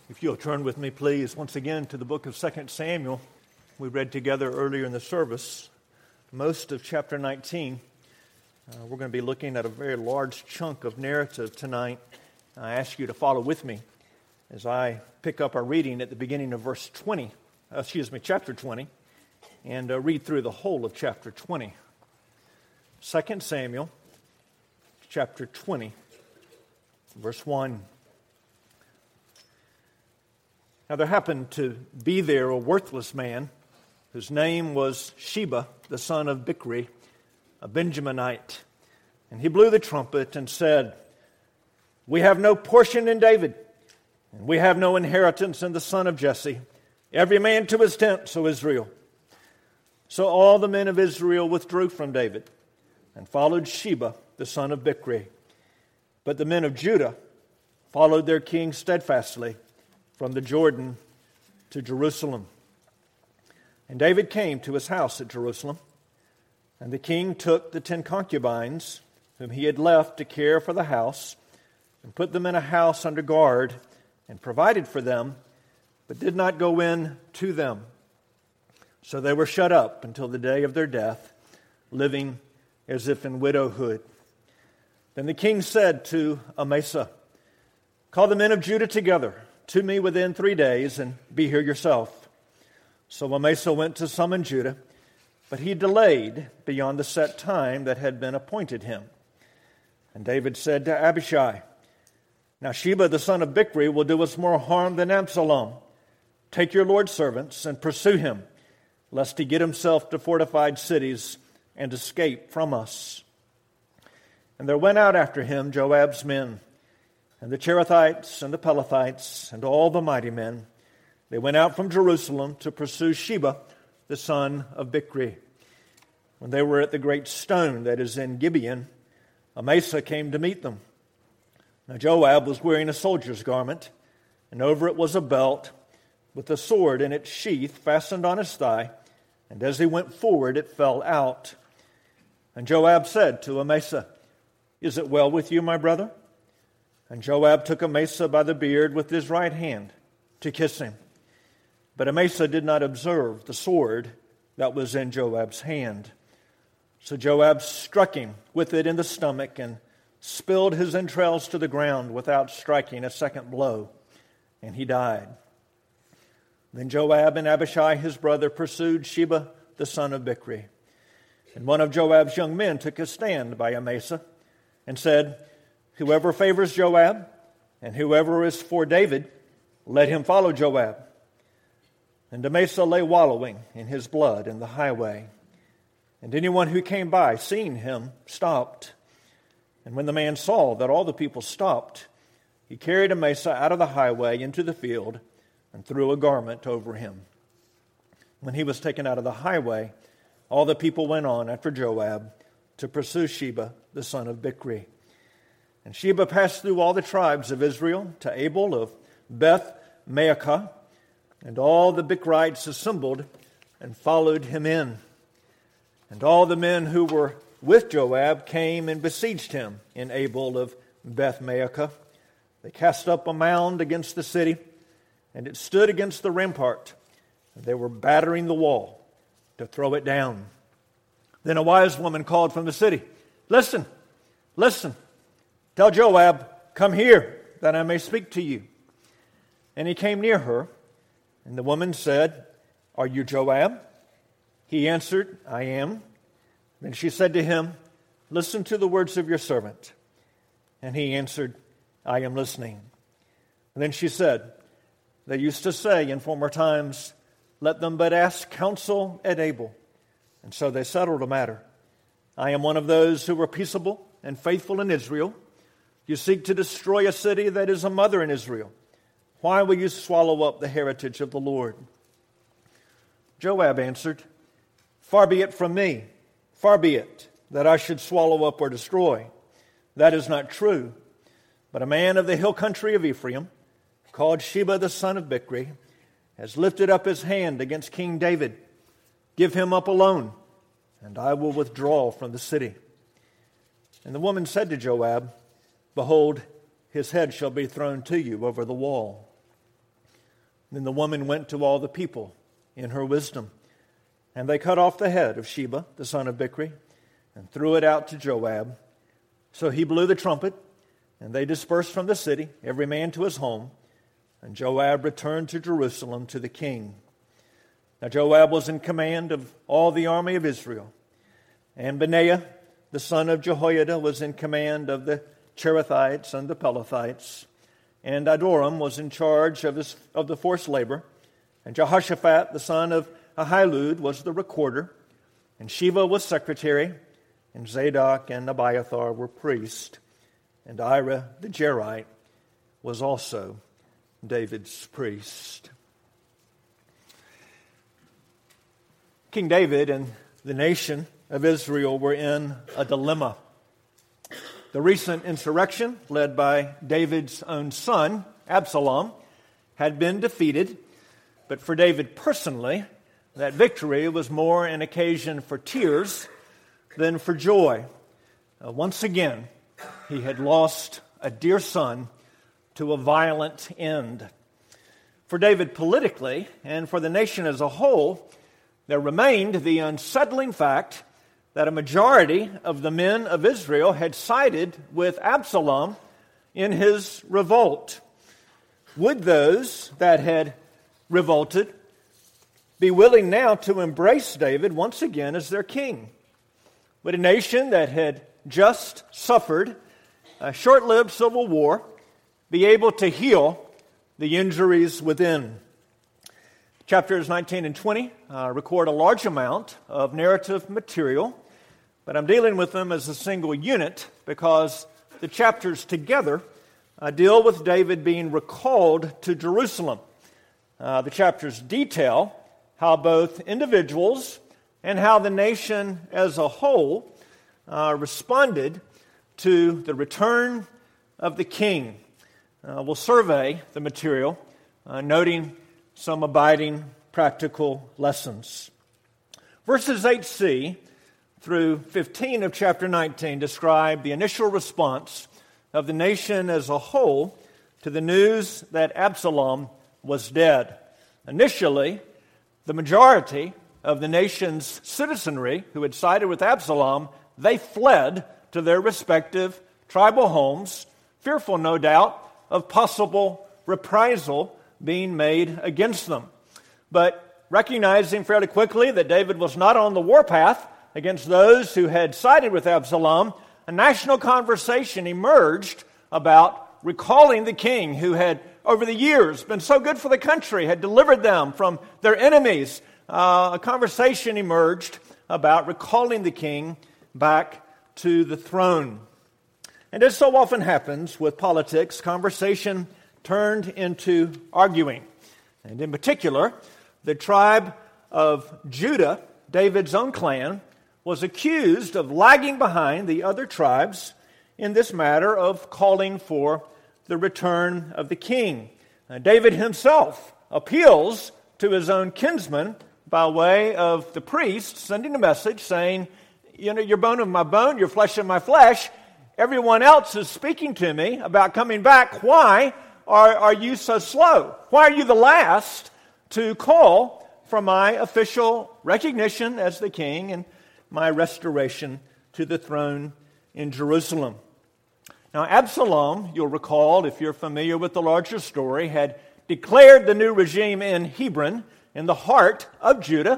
If you'll turn with me, please, once again to the book of 2 Samuel. We read together earlier in the service most of chapter 19. We're going to be looking at a very large chunk of narrative tonight. I ask you to follow with me as I pick up our reading at the beginning of chapter 20, and read through the whole of chapter 20. 2 Samuel, chapter 20, verse 1. Now there happened to be there a worthless man whose name was Sheba, the son of Bichri, a Benjaminite. And he blew the trumpet and said, "We have no portion in David, and we have no inheritance in the son of Jesse. Every man to his tent, O Israel." So all the men of Israel withdrew from David and followed Sheba, the son of Bichri. But the men of Judah followed their king steadfastly from the Jordan to Jerusalem. And David came to his house at Jerusalem, and the king took the 10 concubines whom he had left to care for the house, and put them in a house under guard, and provided for them, but did not go in to them. So they were shut up until the day of their death, living as if in widowhood. Then the king said to Amasa, "Call the men of Judah together to me within 3 days, and be here yourself." So Amasa went to summon Judah, but he delayed beyond the set time that had been appointed him. And David said to Abishai, "Now Sheba the son of Bichri will do us more harm than Absalom. Take your Lord's servants and pursue him, lest he get himself to fortified cities and escape from us." And there went out after him Joab's men, and the Cherethites and the Pelethites and all the mighty men. They went out from Jerusalem to pursue Sheba, the son of Bichri. When they were at the great stone that is in Gibeon, Amasa came to meet them. Now Joab was wearing a soldier's garment, and over it was a belt with a sword in its sheath fastened on his thigh, and as he went forward it fell out. And Joab said to Amasa, "Is it well with you, my brother?" And Joab took Amasa by the beard with his right hand to kiss him. But Amasa did not observe the sword that was in Joab's hand. So Joab struck him with it in the stomach and spilled his entrails to the ground without striking a second blow, and he died. Then Joab and Abishai his brother pursued Sheba the son of Bichri. And one of Joab's young men took a stand by Amasa and said, "Whoever favors Joab and whoever is for David, let him follow Joab." And Amasa lay wallowing in his blood in the highway. And anyone who came by, seeing him, stopped. And when the man saw that all the people stopped, he carried Amasa out of the highway into the field and threw a garment over him. When he was taken out of the highway, all the people went on after Joab to pursue Sheba the son of Bichri. And Sheba passed through all the tribes of Israel to Abel of Beth-Maachah, and all the Bichrites assembled and followed him in. And all the men who were with Joab came and besieged him in Abel of Beth-Maachah. They cast up a mound against the city, and it stood against the rampart, and they were battering the wall to throw it down. Then a wise woman called from the city, "Listen, listen. Tell Joab, 'Come here, that I may speak to you.' And he came near her, and the woman said, 'Are you Joab?' He answered, 'I am.' Then she said to him, 'Listen to the words of your servant.' And he answered, 'I am listening.' And then she said, 'They used to say in former times, let them but ask counsel at Abel. And so they settled the matter. I am one of those who were peaceable and faithful in Israel. You seek to destroy a city that is a mother in Israel. Why will you swallow up the heritage of the Lord?' Joab answered, 'Far be it from me, far be it, that I should swallow up or destroy. That is not true. But a man of the hill country of Ephraim, called Sheba the son of Bichri, has lifted up his hand against King David. Give him up alone, and I will withdraw from the city.' And the woman said to Joab, 'Behold, his head shall be thrown to you over the wall.' Then the woman went to all the people in her wisdom, and they cut off the head of Sheba, the son of Bichri, and threw it out to Joab. So he blew the trumpet, and they dispersed from the city, every man to his home. And Joab returned to Jerusalem to the king. Now Joab was in command of all the army of Israel, and Benaiah, the son of Jehoiada, was in command of the Cherethites and the Pelethites, and Adoram was in charge of the forced labor, and Jehoshaphat, the son of Ahilud, was the recorder, and Sheva was secretary, and Zadok and Abiathar were priests, and Ira the Jerite was also David's priest. King David and the nation of Israel were in a dilemma. The recent insurrection, led by David's own son, Absalom, had been defeated, but for David personally, that victory was more an occasion for tears than for joy. Once again, he had lost a dear son to a violent end. For David politically, and for the nation as a whole, there remained the unsettling fact that a majority of the men of Israel had sided with Absalom in his revolt. Would those that had revolted be willing now to embrace David once again as their king? Would a nation that had just suffered a short-lived civil war be able to heal the injuries within? Chapters 19 and 20 record a large amount of narrative material, but I'm dealing with them as a single unit because the chapters together deal with David being recalled to Jerusalem. The chapters detail how both individuals and how the nation as a whole responded to the return of the king. We'll survey the material, noting some abiding practical lessons. Verses 8c through 15 of chapter 19 describe the initial response of the nation as a whole to the news that Absalom was dead. Initially, the majority of the nation's citizenry who had sided with Absalom, they fled to their respective tribal homes, fearful, no doubt, of possible reprisal being made against them. But recognizing fairly quickly that David was not on the warpath against those who had sided with Absalom, a national conversation emerged about recalling the king who had, over the years, been so good for the country, had delivered them from their enemies. A conversation emerged about recalling the king back to the throne. And as so often happens with politics, conversation turned into arguing. And in particular, the tribe of Judah, David's own clan, was accused of lagging behind the other tribes in this matter of calling for the return of the king. David himself appeals to his own kinsmen by way of the priest sending a message saying, you're bone of my bone, you're flesh of my flesh. Everyone else is speaking to me about coming back. Why are you so slow? Why are you the last to call for my official recognition as the king and my restoration to the throne in Jerusalem? Now, Absalom, you'll recall, if you're familiar with the larger story, had declared the new regime in Hebron, in the heart of Judah.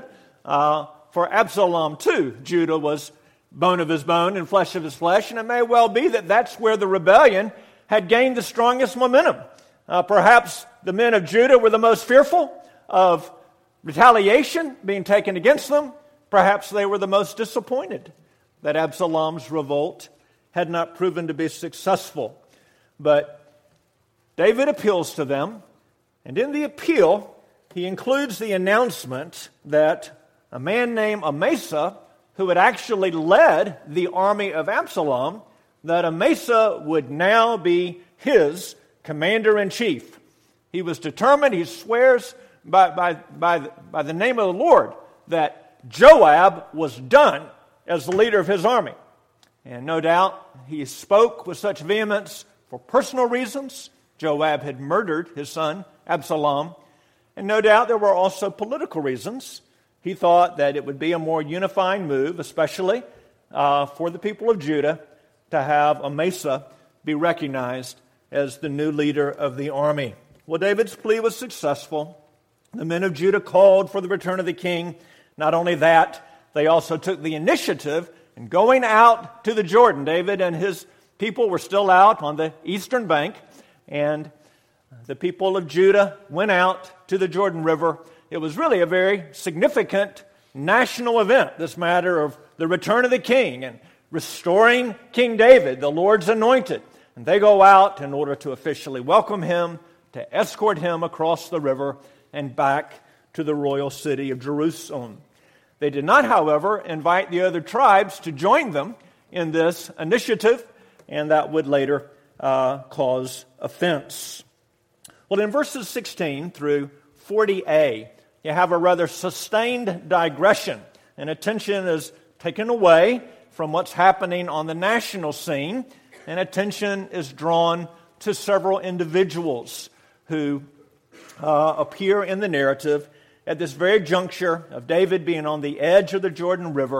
For Absalom, too, Judah was bone of his bone and flesh of his flesh, and it may well be that that's where the rebellion had gained the strongest momentum. Perhaps the men of Judah were the most fearful of retaliation being taken against them. Perhaps they were the most disappointed that Absalom's revolt had not proven to be successful. But David appeals to them, and in the appeal, he includes the announcement that a man named Amasa, who had actually led the army of Absalom, that Amasa would now be his commander-in-chief. He was determined, he swears by the name of the Lord, that Joab was done as the leader of his army. And no doubt he spoke with such vehemence for personal reasons. Joab had murdered his son, Absalom. And no doubt there were also political reasons. He thought that it would be a more unifying move, especially for the people of Judah, to have Amasa be recognized as the new leader of the army. Well, David's plea was successful. The men of Judah called for the return of the king. Not only that, they also took the initiative in going out to the Jordan. David and his people were still out on the eastern bank, and the people of Judah went out to the Jordan River. It was really a very significant national event, this matter of the return of the king and restoring King David, the Lord's anointed. And they go out in order to officially welcome him, to escort him across the river and back to the royal city of Jerusalem. They did not, however, invite the other tribes to join them in this initiative, and that would later cause offense. Well, in verses 16 through 40a, you have a rather sustained digression, and attention is taken away from what's happening on the national scene, and attention is drawn to several individuals who appear in the narrative at this very juncture of David being on the edge of the Jordan River,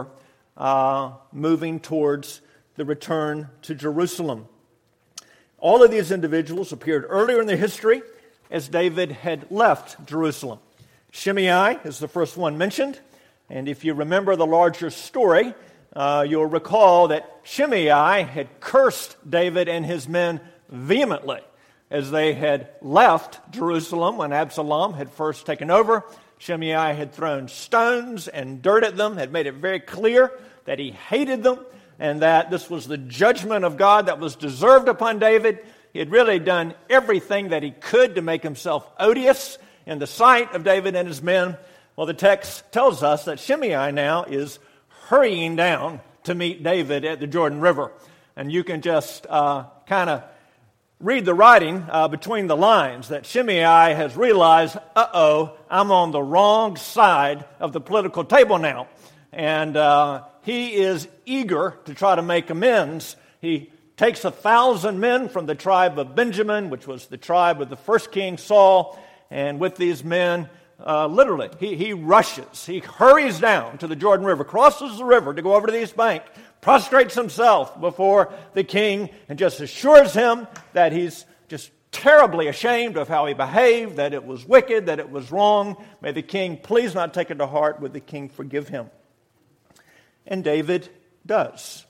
moving towards the return to Jerusalem. All of these individuals appeared earlier in the history as David had left Jerusalem. Shimei is the first one mentioned, and if you remember the larger story, you'll recall that Shimei had cursed David and his men vehemently as they had left Jerusalem when Absalom had first taken over. Shimei had thrown stones and dirt at them, had made it very clear that he hated them and that this was the judgment of God that was deserved upon David. He had really done everything that he could to make himself odious in the sight of David and his men. Well, the text tells us that Shimei now is hurrying down to meet David at the Jordan River. And you can just kind of read the writing between the lines that Shimei has realized, I'm on the wrong side of the political table now. And he is eager to try to make amends. He takes 1,000 men from the tribe of Benjamin, which was the tribe of the first king Saul, and with these men, literally, he rushes, he hurries down to the Jordan River, crosses the river to go over to the east bank, prostrates himself before the king, and just assures him that he's just terribly ashamed of how he behaved, that it was wicked, that it was wrong. May the king please not take it to heart. Would the king forgive him? And David does.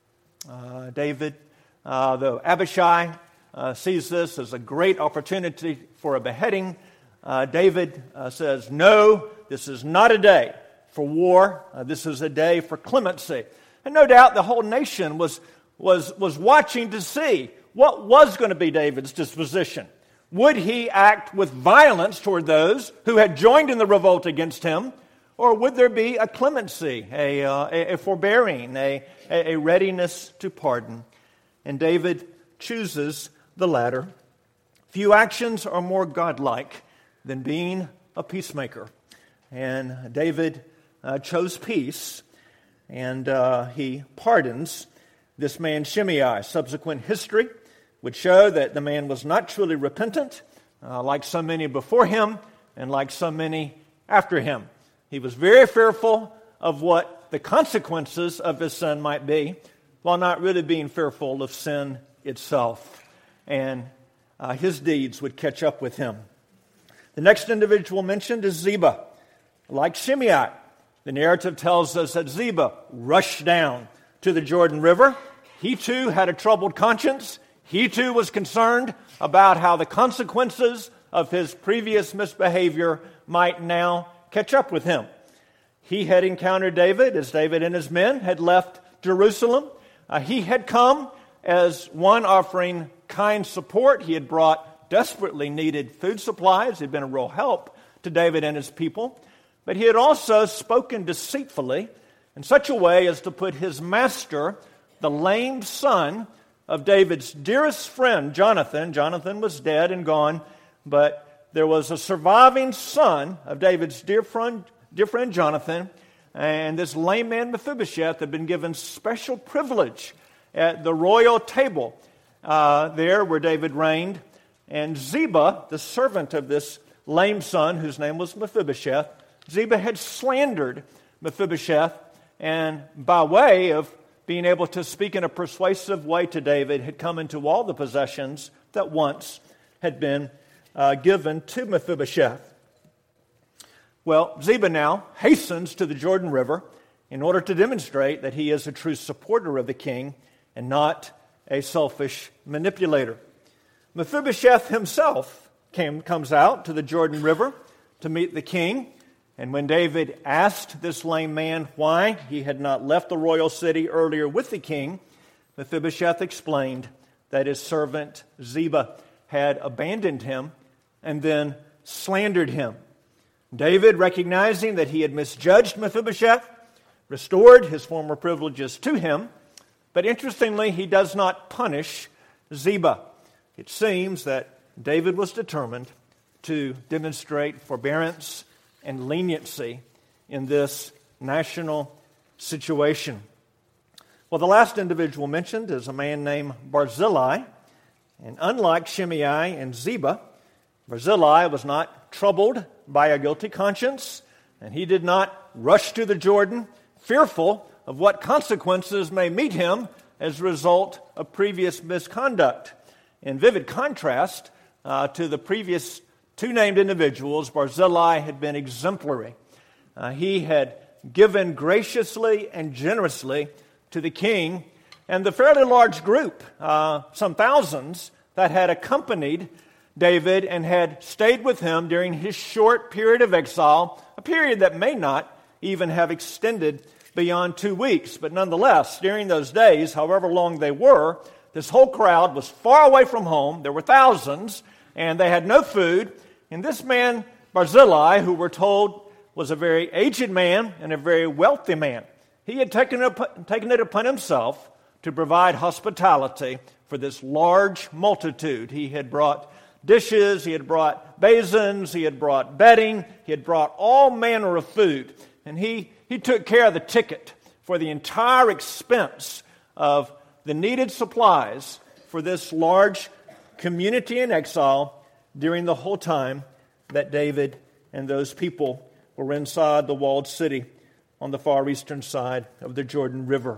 Though Abishai sees this as a great opportunity for a beheading, David says, no, this is not a day for war. This is a day for clemency. And no doubt the whole nation was watching to see what was going to be David's disposition. Would he act with violence toward those who had joined in the revolt against him? Or would there be a clemency, a forbearing, a readiness to pardon? And David chooses the latter. Few actions are more godlike than being a peacemaker. And David chose peace, and he pardons this man Shimei. Subsequent history would show that the man was not truly repentant, like so many before him and like so many after him. He was very fearful of what the consequences of his sin might be, while not really being fearful of sin itself. And his deeds would catch up with him. The next individual mentioned is Ziba. Like Shimei, the narrative tells us that Ziba rushed down to the Jordan River. He too had a troubled conscience. He too was concerned about how the consequences of his previous misbehavior might now catch up with him. He had encountered David as David and his men had left Jerusalem. He had come as one offering kind support. He had brought desperately needed food supplies. He had been a real help to David and his people. But he had also spoken deceitfully in such a way as to put his master, the lame son of David's dearest friend, Jonathan. Jonathan was dead and gone, but there was a surviving son of David's dear friend Jonathan, and this lame man Mephibosheth had been given special privilege at the royal table there where David reigned. And Ziba, the servant of this lame son whose name was Mephibosheth. Ziba had slandered Mephibosheth, and by way of being able to speak in a persuasive way to David, had come into all the possessions that once had been given to Mephibosheth. Well, Ziba now hastens to the Jordan River in order to demonstrate that he is a true supporter of the king and not a selfish manipulator. Mephibosheth himself comes out to the Jordan River to meet the king, and when David asked this lame man why he had not left the royal city earlier with the king, Mephibosheth explained that his servant Ziba had abandoned him and then slandered him. David, recognizing that he had misjudged Mephibosheth, restored his former privileges to him, but interestingly, he does not punish Ziba. It seems that David was determined to demonstrate forbearance and leniency in this national situation. Well, the last individual mentioned is a man named Barzillai, and unlike Shimei and Ziba, Barzillai was not troubled by a guilty conscience, and he did not rush to the Jordan, fearful of what consequences may meet him as a result of previous misconduct. In vivid contrast to the previous two named individuals, Barzillai had been exemplary. He had given graciously and generously to the king, and the fairly large group, some thousands, that had accompanied David and had stayed with him during his short period of exile, a period that may not even have extended beyond 2 weeks. But nonetheless, during those days, however long they were, this whole crowd was far away from home. There were thousands, and they had no food. And this man, Barzillai, who we're told was a very aged man and a very wealthy man, he had taken it upon himself to provide hospitality for this large multitude. He had brought dishes, he had brought basins, he had brought bedding, he had brought all manner of food. And he took care of the ticket for the entire expense of the needed supplies for this large community in exile during the whole time that David and those people were inside the walled city on the far eastern side of the Jordan River.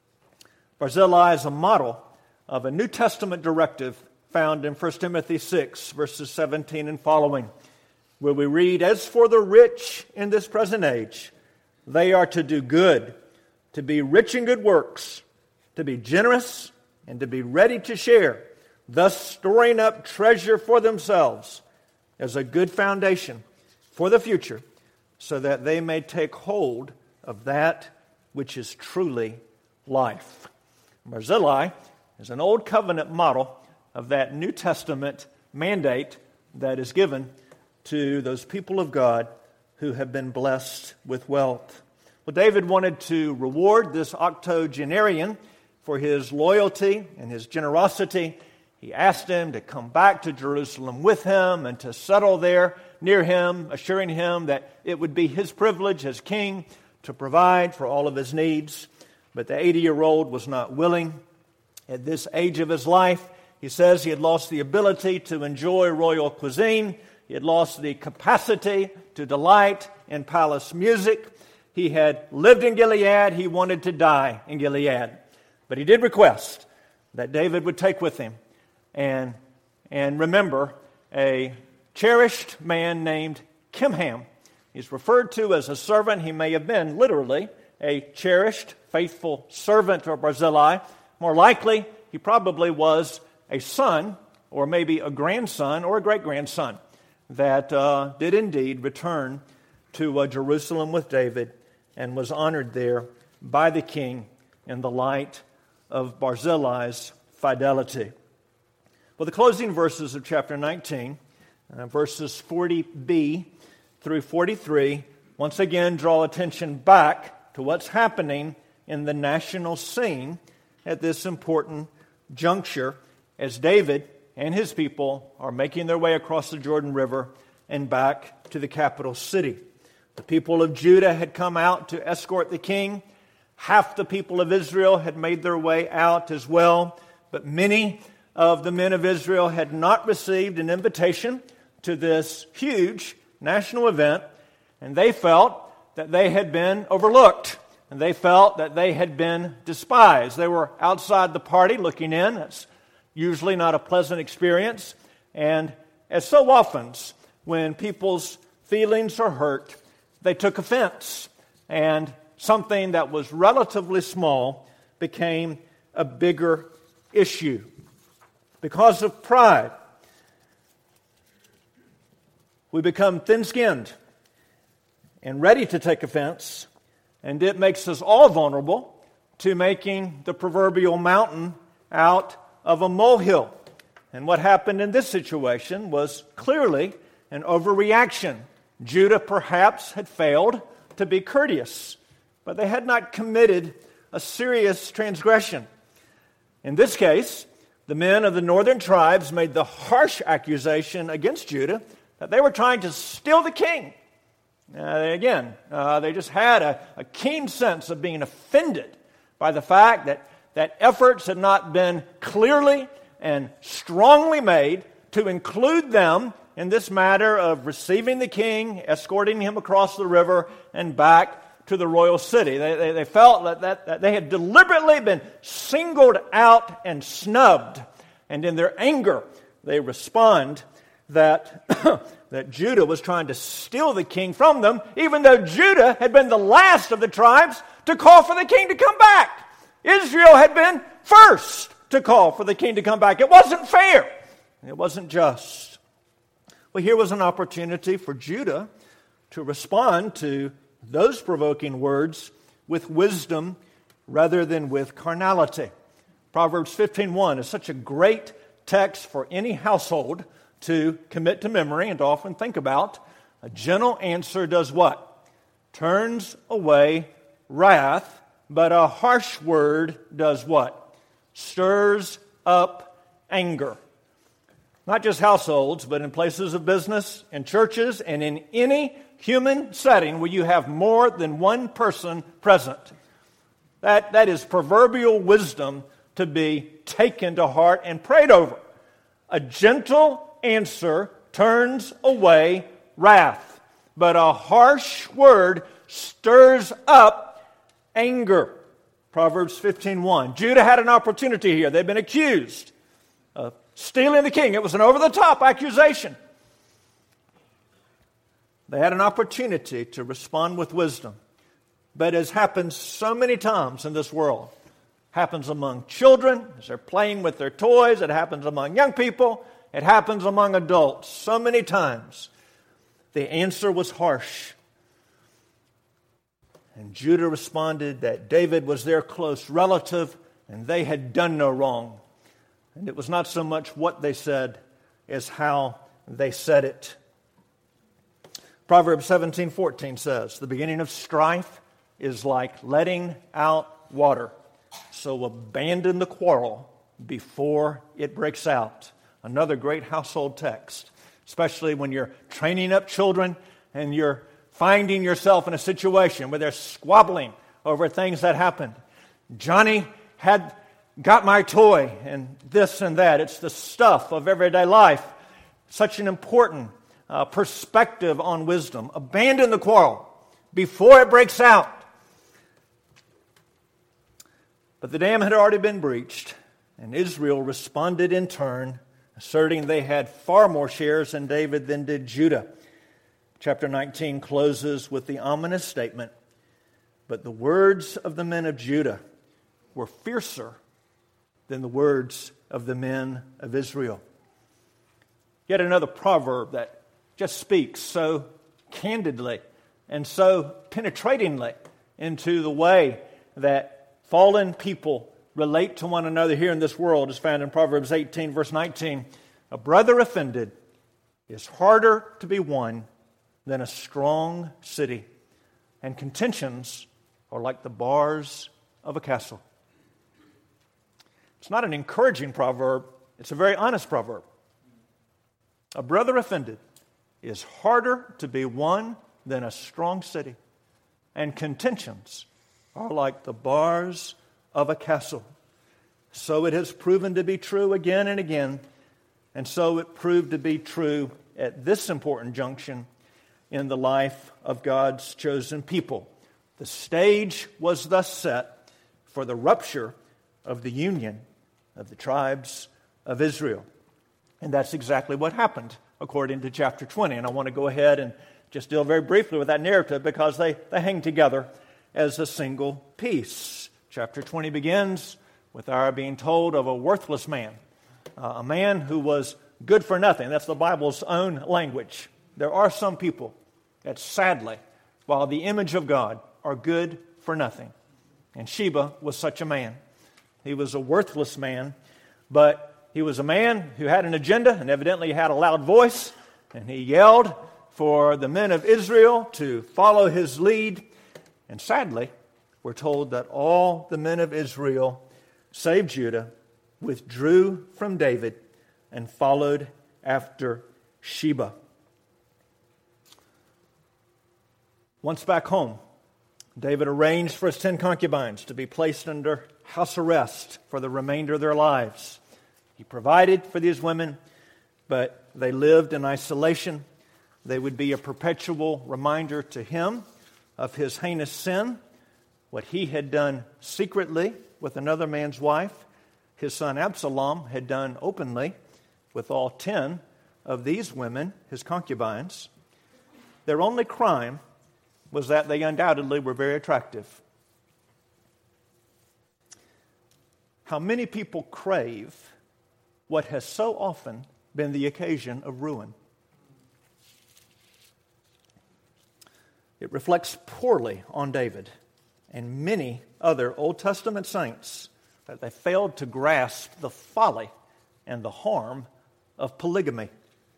Barzillai is a model of a New Testament directive found in 1 Timothy 6, verses 17 and following, where we read, "As for the rich in this present age, they are to do good, to be rich in good works, to be generous, and to be ready to share, thus storing up treasure for themselves as a good foundation for the future, so that they may take hold of that which is truly life." Barzillai is an Old Covenant model of that New Testament mandate that is given to those people of God who have been blessed with wealth. Well, David wanted to reward this octogenarian for his loyalty and his generosity. He asked him to come back to Jerusalem with him and to settle there near him, assuring him that it would be his privilege as king to provide for all of his needs. But the 80-year-old was not willing. At this age of his life, he says he had lost the ability to enjoy royal cuisine. He had lost the capacity to delight in palace music. He had lived in Gilead. He wanted to die in Gilead. But he did request that David would take with him and remember a cherished man named Kimham. He's referred to as a servant. He may have been literally a cherished, faithful servant of Barzillai. More likely, he probably was a son, or maybe a grandson, or a great-grandson that did indeed return to Jerusalem with David and was honored there by the king in the light of Barzillai's fidelity. Well, the closing verses of chapter 19, verses 40b through 43, once again draw attention back to what's happening in the national scene at this important juncture as David and his people are making their way across the Jordan River and back to the capital city. The people of Judah had come out to escort the king. Half the people of Israel had made their way out as well, but many of the men of Israel had not received an invitation to this huge national event, and they felt that they had been overlooked, and they felt that they had been despised. They were outside the party looking in. That's usually not a pleasant experience. And as so often, when people's feelings are hurt, they took offense, and something that was relatively small became a bigger issue. Because of pride, we become thin-skinned and ready to take offense, and it makes us all vulnerable to making the proverbial mountain out of a molehill. And what happened in this situation was clearly an overreaction. Judah perhaps had failed to be courteous, but they had not committed a serious transgression. In this case, the men of the northern tribes made the harsh accusation against Judah that they were trying to steal the king. They just had a keen sense of being offended by the fact that efforts had not been clearly and strongly made to include them in this matter of receiving the king, escorting him across the river, and back to the royal city. They felt that they had deliberately been singled out and snubbed. And in their anger, they respond that Judah was trying to steal the king from them, even though Judah had been the last of the tribes to call for the king to come back. Israel had been first to call for the king to come back. It wasn't fair. It wasn't just. Well, here was an opportunity for Judah to respond to those provoking words with wisdom rather than with carnality. Proverbs 15:1 is such a great text for any household to commit to memory and to often think about. A gentle answer does what? Turns away wrath, but a harsh word does what? Stirs up anger. Not just households, but in places of business, in churches, and in any human setting where you have more than one person present. That is proverbial wisdom to be taken to heart and prayed over. A gentle answer turns away wrath, but a harsh word stirs up anger. Proverbs 15:1. Judah had an opportunity here. They'd been accused of stealing the king. It was an over-the-top accusation. They had an opportunity to respond with wisdom. But as happens so many times in this world, happens among children as they're playing with their toys, it happens among young people, it happens among adults. So many times the answer was harsh. And Judah responded that David was their close relative and they had done no wrong. And it was not so much what they said as how they said it. Proverbs 17:14 says, "The beginning of strife is like letting out water. So abandon the quarrel before it breaks out." Another great household text, especially when you're training up children and you're finding yourself in a situation where they're squabbling over things that happened. Johnny had got my toy and this and that. It's the stuff of everyday life. Such an important perspective on wisdom. Abandon the quarrel before it breaks out. But the dam had already been breached, and Israel responded in turn, asserting they had far more shares in David than did Judah. Chapter 19 closes with the ominous statement, "But the words of the men of Judah were fiercer than the words of the men of Israel." Yet another proverb that just speaks so candidly and so penetratingly into the way that fallen people relate to one another here in this world is found in Proverbs 18, verse 19. "A brother offended is harder to be won than a strong city, and contentions are like the bars of a castle." It's not an encouraging proverb, it's a very honest proverb. A brother offended is harder to be won than a strong city, and contentions are like the bars of a castle. So it has proven to be true again and again, and so it proved to be true at this important junction in the life of God's chosen people. The stage was thus set for the rupture of the union of the tribes of Israel. And that's exactly what happened according to chapter 20. And I want to go ahead and just deal very briefly with that narrative because they hang together as a single piece. Chapter 20 begins with our being told of a worthless man, a man who was good for nothing. That's the Bible's own language. There are some people that sadly, while the image of God, are good for nothing. And Sheba was such a man. He was a worthless man, but he was a man who had an agenda and evidently had a loud voice, and he yelled for the men of Israel to follow his lead. And sadly, we're told that all the men of Israel, save Judah, withdrew from David and followed after Sheba. Once back home, David arranged for his 10 concubines to be placed under house arrest for the remainder of their lives. He provided for these women, but they lived in isolation. They would be a perpetual reminder to him of his heinous sin, what he had done secretly with another man's wife. His son Absalom had done openly with all 10 of these women, his concubines. Their only crime was that they undoubtedly were very attractive. How many people crave what has so often been the occasion of ruin? It reflects poorly on David and many other Old Testament saints that they failed to grasp the folly and the harm of polygamy.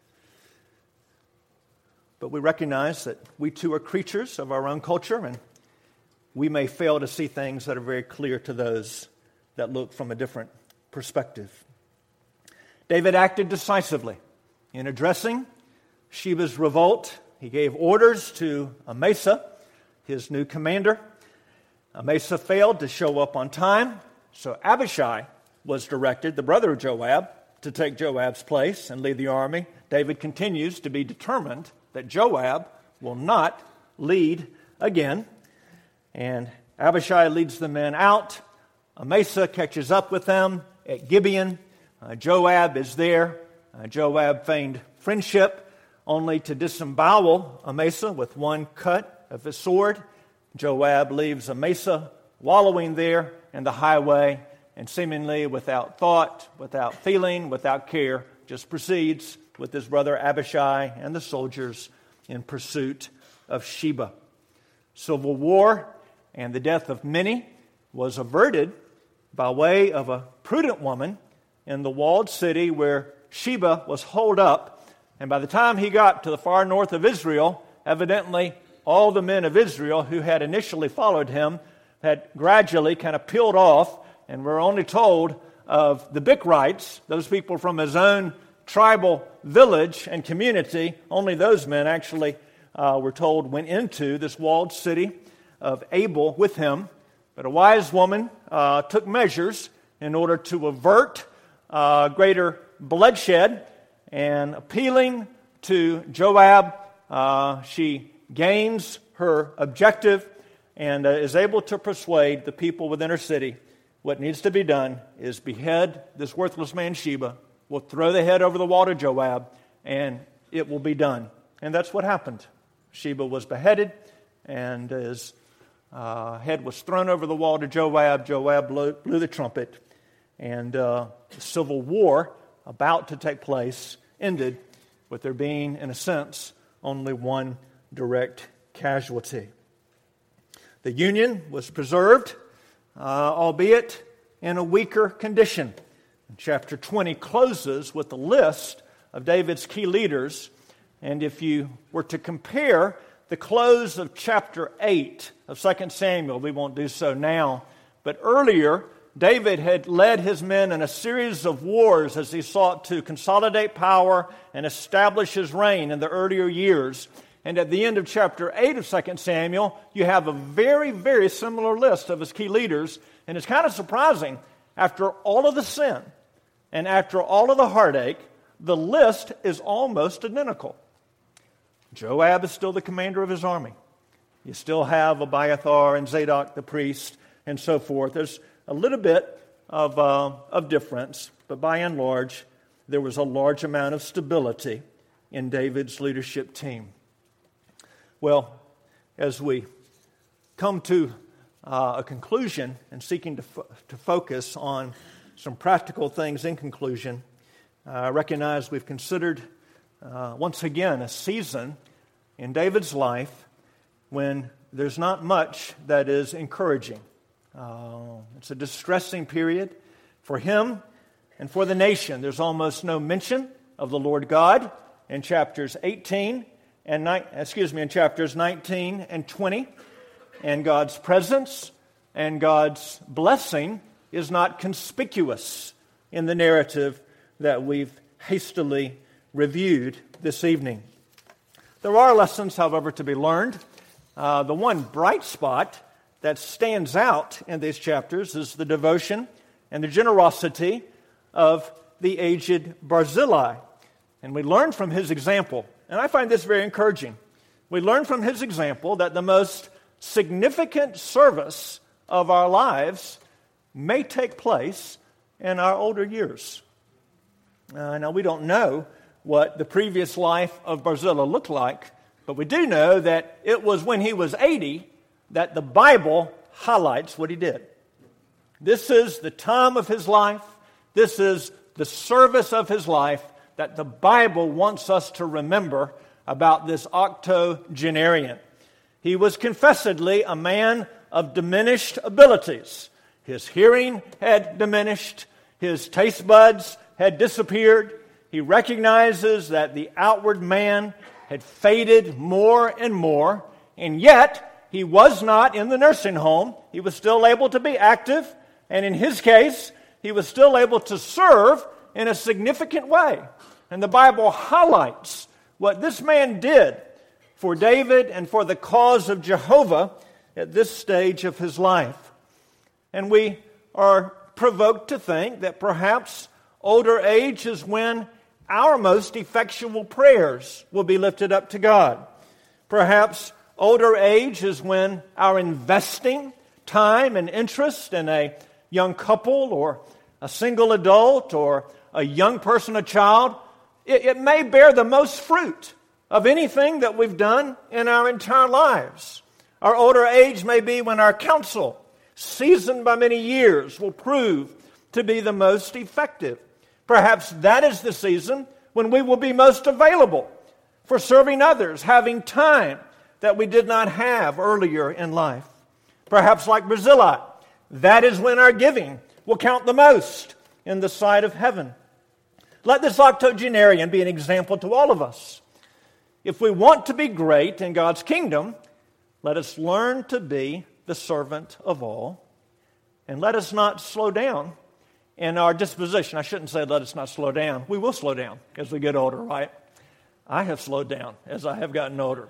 But we recognize that we too are creatures of our own culture, and we may fail to see things that are very clear to those that look from a different perspective. David acted decisively in addressing Sheba's revolt. He gave orders to Amasa, his new commander. Amasa failed to show up on time, so Abishai was directed, the brother of Joab, to take Joab's place and lead the army. David continues to be determined that Joab will not lead again. And Abishai leads the men out. Amasa catches up with them at Gibeon. Joab is there. Joab feigned friendship only to disembowel Amasa with one cut of his sword. Joab leaves Amasa wallowing there in the highway and seemingly without thought, without feeling, without care, just proceeds with his brother Abishai and the soldiers in pursuit of Sheba. Civil war and the death of many was averted by way of a prudent woman in the walled city where Sheba was holed up. And by the time he got to the far north of Israel, evidently all the men of Israel who had initially followed him had gradually kind of peeled off, and we're only told of the Bichrites, those people from his own tribal village and community. Only those men actually, we're told, went into this walled city of Abel with him. But a wise woman took measures in order to avert greater bloodshed, and appealing to Joab, she gains her objective and is able to persuade the people within her city what needs to be done is behead this worthless man Sheba. We'll throw the head over the wall to Joab, and it will be done. And that's what happened. Sheba was beheaded, and his head was thrown over the wall to Joab. Joab blew the trumpet, and the civil war about to take place ended with there being, in a sense, only one direct casualty. The union was preserved, albeit in a weaker condition. Chapter 20 closes with a list of David's key leaders, and if you were to compare the close of chapter 8 of 2 Samuel, we won't do so now, but earlier David had led his men in a series of wars as he sought to consolidate power and establish his reign in the earlier years. And at the end of chapter 8 of 2 Samuel, you have a very, very similar list of his key leaders. And it's kind of surprising, after all of the sin and after all of the heartache, the list is almost identical. Joab is still the commander of his army. You still have Abiathar and Zadok the priest and so forth. There's a little bit of difference, but by and large, there was a large amount of stability in David's leadership team. Well, as we come to a conclusion and seeking to focus on some practical things in conclusion, I recognize we've considered once again a season in David's life when there's not much that is encouraging. It's a distressing period for him and for the nation. There's almost no mention of the Lord God in chapters 18 and in chapters 19 and 20, and God's presence and God's blessing is not conspicuous in the narrative that we've hastily reviewed this evening. There are lessons, however, to be learned. The one bright spot that stands out in these chapters is the devotion and the generosity of the aged Barzillai. And we learn from his example, and I find this very encouraging. We learn from his example that the most significant service of our lives may take place in our older years. Now, we don't know what the previous life of Barzillai looked like, but we do know that it was when he was 80 that the Bible highlights what he did. This is the time of his life. This is the service of his life that the Bible wants us to remember about this octogenarian. He was confessedly a man of diminished abilities. His hearing had diminished. His taste buds had disappeared. He recognizes that the outward man had faded more and more, and yet he was not in the nursing home. He was still able to be active, and in his case, he was still able to serve in a significant way. And the Bible highlights what this man did for David and for the cause of Jehovah at this stage of his life. And we are provoked to think that perhaps older age is when our most effectual prayers will be lifted up to God. Perhaps older age is when our investing time and interest in a young couple or a single adult or a young person, a child, it may bear the most fruit of anything that we've done in our entire lives. Our older age may be when our counsel, seasoned by many years, will prove to be the most effective. Perhaps that is the season when we will be most available for serving others, having time that we did not have earlier in life. Perhaps like Barzillai, that is when our giving will count the most in the sight of heaven. Let this octogenarian be an example to all of us. If we want to be great in God's kingdom, let us learn to be the servant of all, and let us not slow down in our disposition. I shouldn't say let us not slow down. We will slow down as we get older, right? I have slowed down as I have gotten older.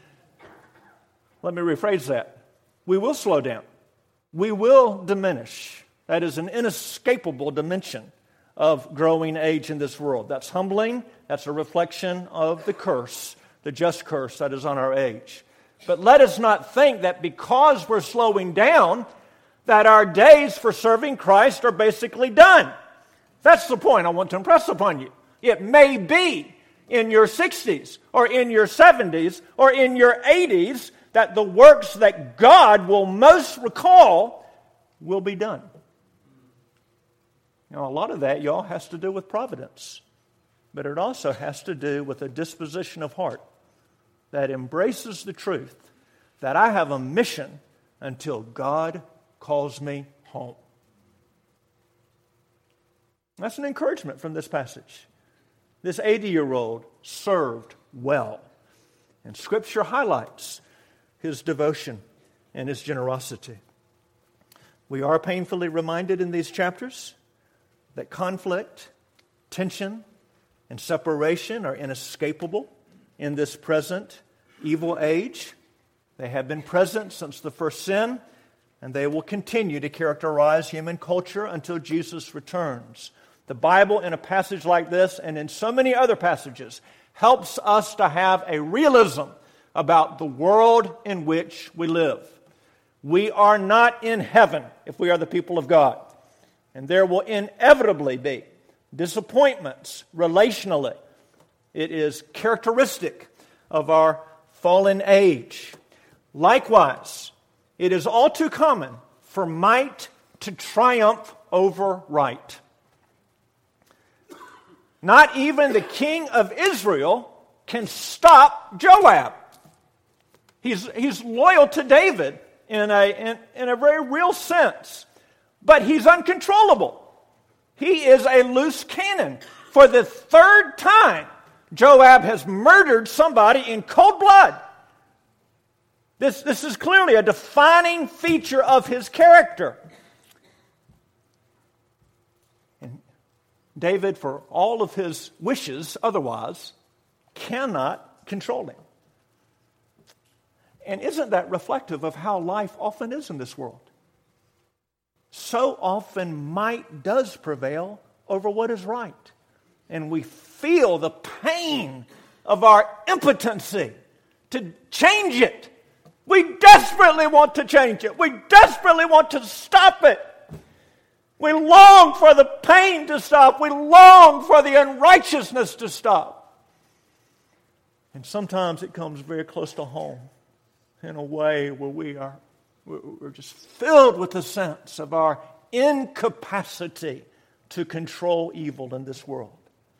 Let me rephrase that. We will slow down. We will diminish. That is an inescapable dimension of growing age in this world. That's humbling. That's a reflection of the curse, the just curse that is on our age. But let us not think that because we're slowing down, that our days for serving Christ are basically done. That's the point I want to impress upon you. It may be in your 60s or in your 70s or in your 80s that the works that God will most recall will be done. Now, a lot of that, y'all, has to do with providence. But it also has to do with a disposition of heart that embraces the truth that I have a mission until God calls me home. That's an encouragement from this passage. This 80-year-old served well. And Scripture highlights his devotion and his generosity. We are painfully reminded in these chapters that conflict, tension, and separation are inescapable in this present evil age. They have been present since the first sin, and they will continue to characterize human culture until Jesus returns. The Bible, in a passage like this and in so many other passages, helps us to have a realism about the world in which we live. We are not in heaven if we are the people of God. And there will inevitably be disappointments relationally. It is characteristic of our fallen age. Likewise, it is all too common for might to triumph over right. Not even the king of Israel can stop Joab. He's loyal to David in a very real sense, but he's uncontrollable. He is a loose cannon. For the third time, Joab has murdered somebody in cold blood. This is clearly a defining feature of his character. And David, for all of his wishes otherwise, cannot control him. And isn't that reflective of how life often is in this world? So often might does prevail over what is right. And we feel the pain of our impotency to change it. We desperately want to change it. We desperately want to stop it. We long for the pain to stop. We long for the unrighteousness to stop. And sometimes it comes very close to home in a way where we're just filled with the sense of our incapacity to control evil in this world.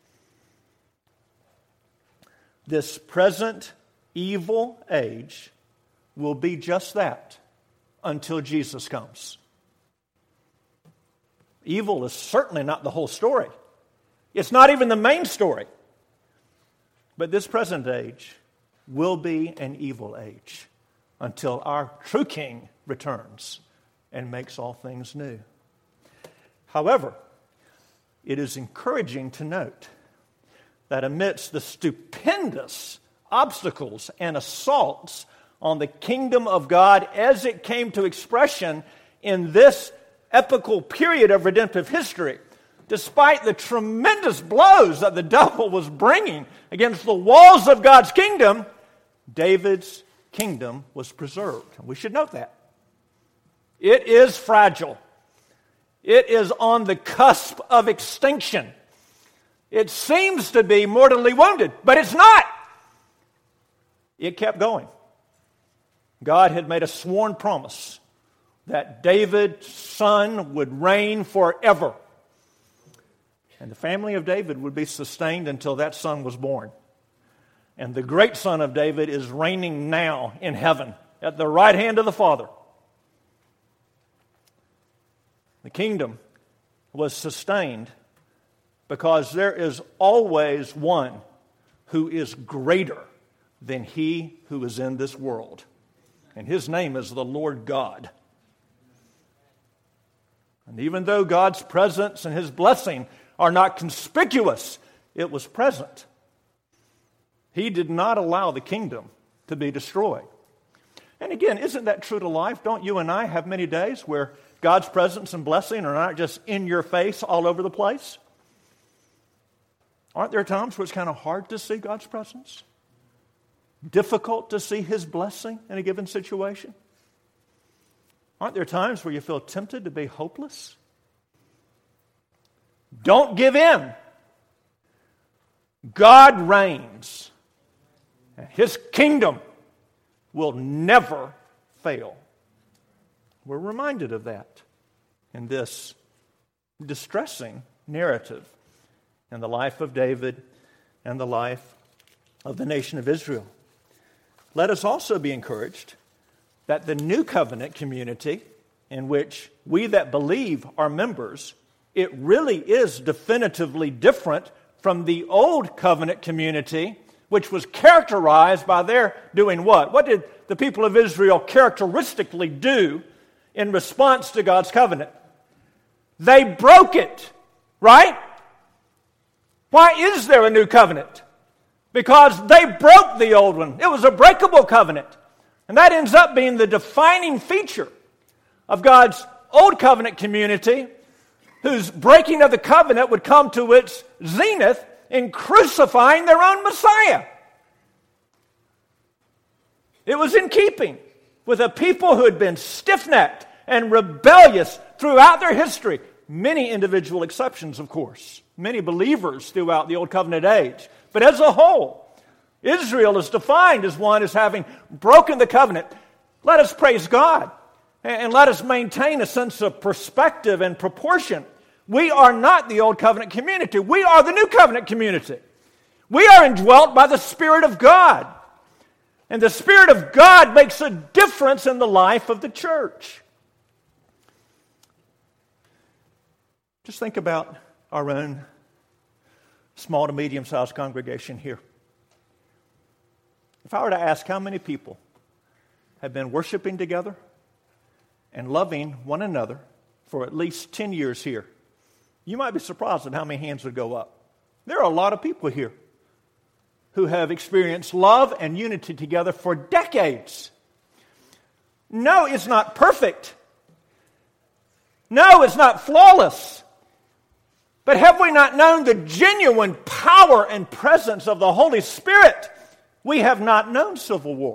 This present evil age will be just that until Jesus comes. Evil is certainly not the whole story. It's not even the main story. But this present age will be an evil age until our true King returns and makes all things new. However, it is encouraging to note that amidst the stupendous obstacles and assaults on the kingdom of God as it came to expression in this epical period of redemptive history, despite the tremendous blows that the devil was bringing against the walls of God's kingdom, David's kingdom was preserved. We should note that. It is fragile. It is on the cusp of extinction. It seems to be mortally wounded, but it's not. It kept going. God had made a sworn promise that David's son would reign forever. And the family of David would be sustained until that son was born. And the great son of David is reigning now in heaven at the right hand of the Father. The kingdom was sustained because there is always one who is greater than he who is in this world. And his name is the Lord God. And even though God's presence and his blessing are not conspicuous, it was present. He did not allow the kingdom to be destroyed. And again, isn't that true to life? Don't you and I have many days where God's presence and blessing are not just in your face all over the place? Aren't there times where it's kind of hard to see God's presence? Difficult to see his blessing in a given situation? Aren't there times where you feel tempted to be hopeless? Don't give in. God reigns. His kingdom will never fail. We're reminded of that in this distressing narrative in the life of David and the life of the nation of Israel. Let us also be encouraged that the new covenant community in which we that believe are members, it really is definitively different from the old covenant community, which was characterized by their doing what? What did the people of Israel characteristically do in response to God's covenant? They broke it, right? Why is there a new covenant? Because they broke the old one. It was a breakable covenant. And that ends up being the defining feature of God's old covenant community whose breaking of the covenant would come to its zenith in crucifying their own Messiah. It was in keeping with a people who had been stiff-necked and rebellious throughout their history. Many individual exceptions, of course. Many believers throughout the Old Covenant age. But as a whole, Israel is defined as one as having broken the covenant. Let us praise God and let us maintain a sense of perspective and proportion. We are not the Old Covenant community. We are the New Covenant community. We are indwelt by the Spirit of God. And the Spirit of God makes a difference in the life of the church. Just think about our own small to medium-sized congregation here. If I were to ask how many people have been worshiping together and loving one another for at least 10 years here, you might be surprised at how many hands would go up. There are a lot of people here who have experienced love and unity together for decades. No, it's not perfect. No, it's not flawless. But have we not known the genuine power and presence of the Holy Spirit? We have not known civil war.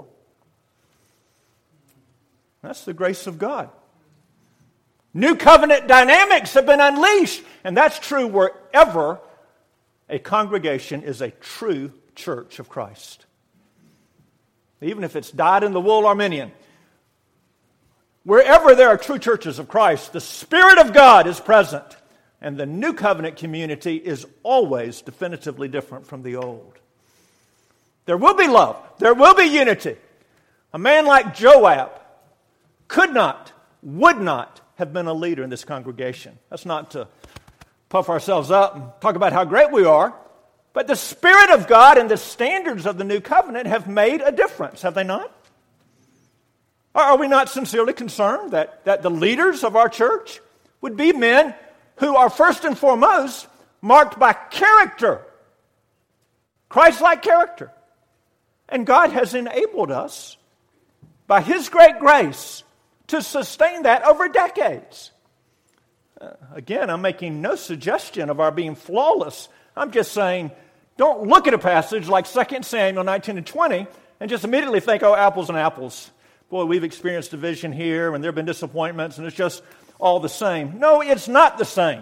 That's the grace of God. New covenant dynamics have been unleashed, and that's true wherever a congregation is a true church of Christ. Even if it's dyed-in-the-wool Arminian, wherever there are true churches of Christ, the Spirit of God is present, and the new covenant community is always definitively different from the old. There will be love. There will be unity. A man like Joab could not, would not have been a leader in this congregation. That's not to puff ourselves up and talk about how great we are, but the Spirit of God and the standards of the new covenant have made a difference, have they not? Are we not sincerely concerned that the leaders of our church would be men who are first and foremost marked by character, Christ-like character? And God has enabled us, by His great grace, to sustain that over decades. Again, I'm making no suggestion of our being flawless. I'm just saying, don't look at a passage like 2 Samuel 19 and 20 and just immediately think, oh, apples and apples. Boy, we've experienced division here and there have been disappointments and it's just all the same. No, it's not the same.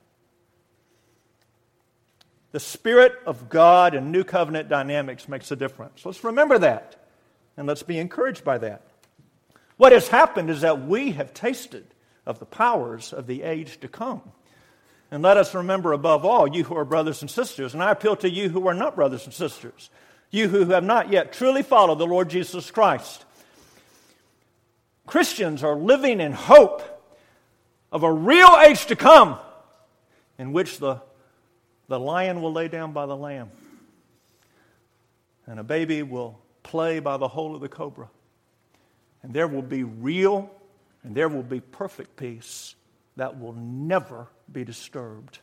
The Spirit of God and new covenant dynamics makes a difference. Let's remember that, and let's be encouraged by that. What has happened is that we have tasted of the powers of the age to come. And let us remember above all, you who are brothers and sisters, and I appeal to you who are not brothers and sisters, you who have not yet truly followed the Lord Jesus Christ. Christians are living in hope of a real age to come in which the lion will lay down by the lamb, and a baby will play by the hole of the cobra. And there will be real and there will be perfect peace that will never be disturbed.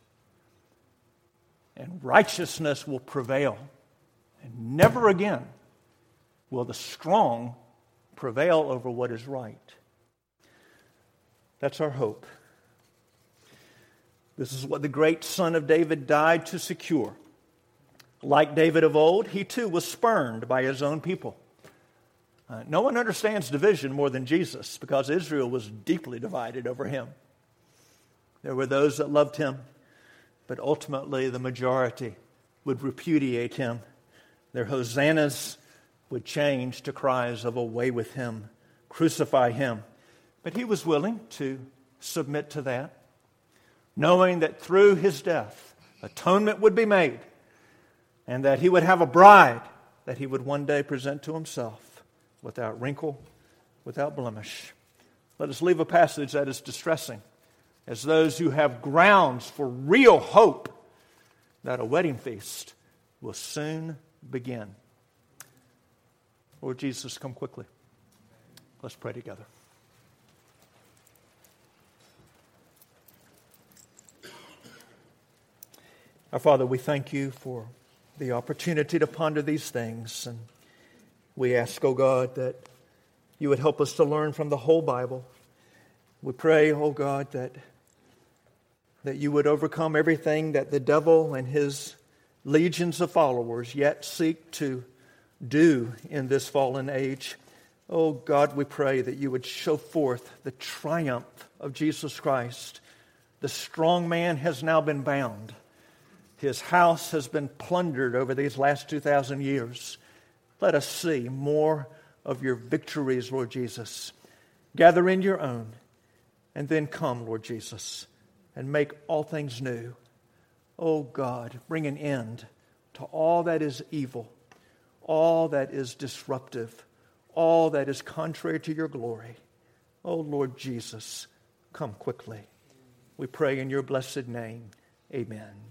And righteousness will prevail. And never again will the strong prevail over what is right. That's our hope. This is what the great Son of David died to secure. Like David of old, he too was spurned by his own people. No one understands division more than Jesus, because Israel was deeply divided over him. There were those that loved him, but ultimately the majority would repudiate him. Their hosannas would change to cries of away with him, crucify him. But he was willing to submit to that, knowing that through his death, atonement would be made, and that he would have a bride that he would one day present to himself, without wrinkle, without blemish. Let us leave a passage that is distressing, as those who have grounds for real hope that a wedding feast will soon begin. Lord Jesus, come quickly. Let's pray together. Our Father, we thank you for the opportunity to ponder these things, and we ask, O God, that you would help us to learn from the whole Bible. We pray, O God, that that you would overcome everything that the devil and his legions of followers yet seek to do in this fallen age. Oh God, we pray that you would show forth the triumph of Jesus Christ. The strong man has now been bound. His house has been plundered over these last 2,000 years. Let us see more of your victories, Lord Jesus. Gather in your own, and then come, Lord Jesus, and make all things new. Oh God, bring an end to all that is evil, all that is disruptive, all that is contrary to your glory. Oh Lord Jesus, come quickly. We pray in your blessed name. Amen.